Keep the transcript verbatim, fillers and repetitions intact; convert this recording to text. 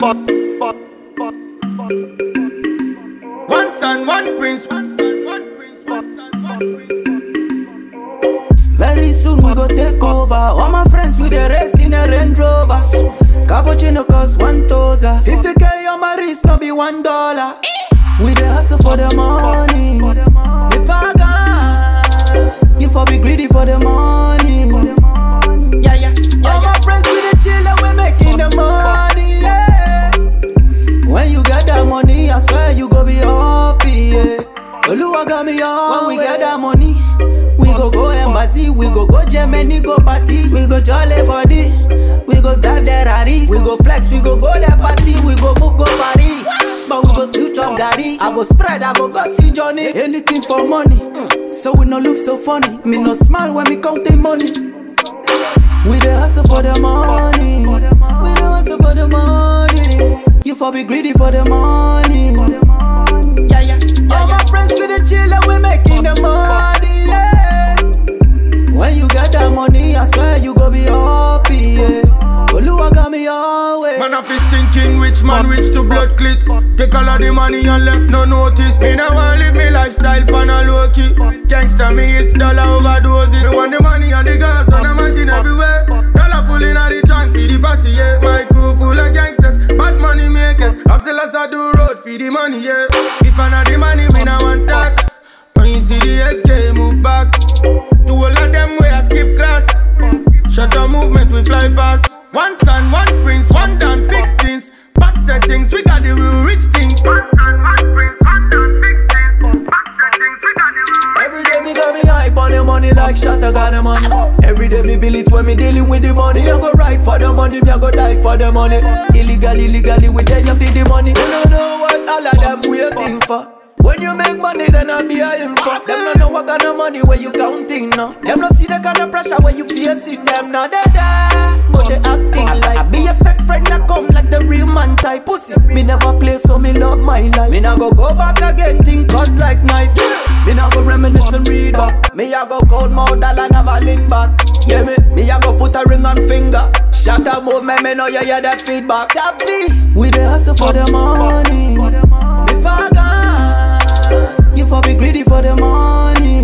One son, one prince. One son, one prince. One son, one prince. Very soon we go take over. All my friends with the race in a Range Rover. Cappuccino cost one thousand. fifty K on my wrist, no be one dollar. We the hustle for the money. If I got, you for be greedy for the money. Yeah, yeah, yeah. All my friends with the chill and we making the money. Yeah. When you get that money, I swear you go be happy. Yeah. Oluwa got me on. When we get that money, we go go embassy, we go go Germany, go party, we go jolly body, we go drive the Rari, we go flex, we go go that party, we go move, go Paris, but we go still chop Gary. I go spread, I go go see Johnny. Anything for money, so we no look so funny. Me no smile when me counting money. We the hustle for the money, we the hustle for the money. You for be greedy for the money. Yeah, yeah, yeah. All my friends with the chill and we making the money. When you get that money, I swear you go be happy, yeah. Oluwa got me always. Man of his thinking, rich man, rich to blood clit. Take all of the money and left no notice. Me now want live me lifestyle pan a low key. Gangsta me is dollar overdoses. Me want the money and the gas and the machine everywhere. Dollar full in the trunk, feed the party, yeah. My crew full of gangsters, bad money makers. Hustle as I do road, feed the money, yeah. If I not the money, we now want talk. When you see the A K move back, to all of them way I skip class. Shut the movement, we fly past. One son, one prince, one done, fix things. Back settings, we got the real rich things. One son, one prince, one done, fix things. Back settings, we got the real rich Every day me got me hype on the money like shot, I got the money. Every day me bill it when me dealing with the money. I go ride for the money, me I go die for the money. Illegally, illegally, we there you feed the money. You don't know what all of them waiting for. When you make money, then I be a info. Them no know what kind of money where you counting now. Them no see the kind of pressure where you facing. Them not they there, but they acting like I be a fake friend that come like the real man type pussy. Me never play, so me love my life. Me not go go back again, think cut like knife. Me not go reminisce and read back. Me I go cold mouth, dollar never lean back. Yeah me, me I go put a ring on finger. Shut up movement, me know you hear that feedback. That be, we the hustle for the money. If I got, you for be greedy for the money.